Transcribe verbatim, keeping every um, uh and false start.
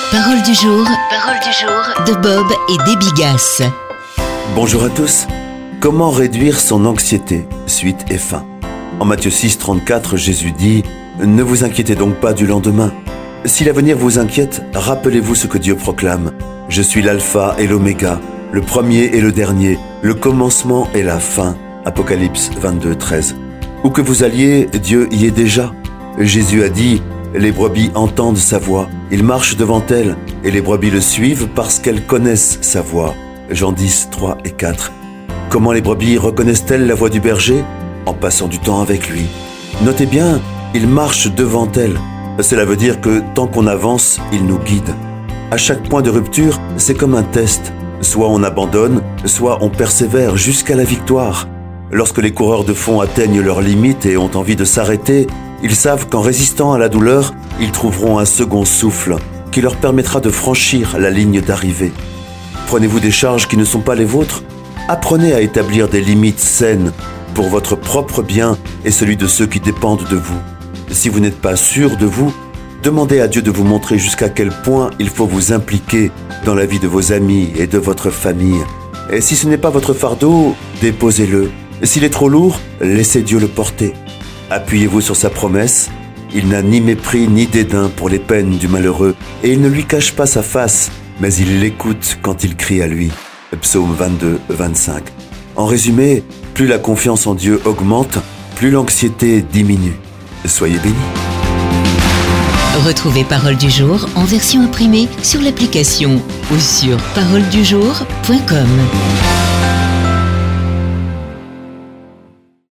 Parole du jour, parole du jour de Bob et Debbie Gass. Bonjour à tous. Comment réduire son anxiété, suite et fin. En Matthieu six, trente-quatre, Jésus dit « Ne vous inquiétez donc pas du lendemain. Si l'avenir vous inquiète, rappelez-vous ce que Dieu proclame. Je suis l'alpha et l'oméga, le premier et le dernier, le commencement et la fin. » Apocalypse vingt-deux, treize. Où que vous alliez, Dieu y est déjà. Jésus a dit « Les brebis entendent sa voix, il marche devant elles, et les brebis le suivent parce qu'elles connaissent sa voix. » Jean dix, trois et quatre. Comment les brebis reconnaissent-elles la voix du berger ? En passant du temps avec lui. Notez bien, il marche devant elles. Cela veut dire que tant qu'on avance, il nous guide. À chaque point de rupture, c'est comme un test. Soit on abandonne, soit on persévère jusqu'à la victoire. Lorsque les coureurs de fond atteignent leurs limites et ont envie de s'arrêter, ils savent qu'en résistant à la douleur, ils trouveront un second souffle qui leur permettra de franchir la ligne d'arrivée. Prenez-vous des charges qui ne sont pas les vôtres. Apprenez à établir des limites saines pour votre propre bien et celui de ceux qui dépendent de vous. Si vous n'êtes pas sûr de vous, demandez à Dieu de vous montrer jusqu'à quel point il faut vous impliquer dans la vie de vos amis et de votre famille. Et si ce n'est pas votre fardeau, déposez-le. S'il est trop lourd, laissez Dieu le porter. Appuyez-vous sur sa promesse. Il n'a ni mépris ni dédain pour les peines du malheureux et il ne lui cache pas sa face, mais il l'écoute quand il crie à lui. Psaume vingt-deux, vingt-cinq. En résumé, plus la confiance en Dieu augmente, plus l'anxiété diminue. Soyez bénis. Retrouvez Parole du jour en version imprimée sur l'application ou sur parole du jour point com.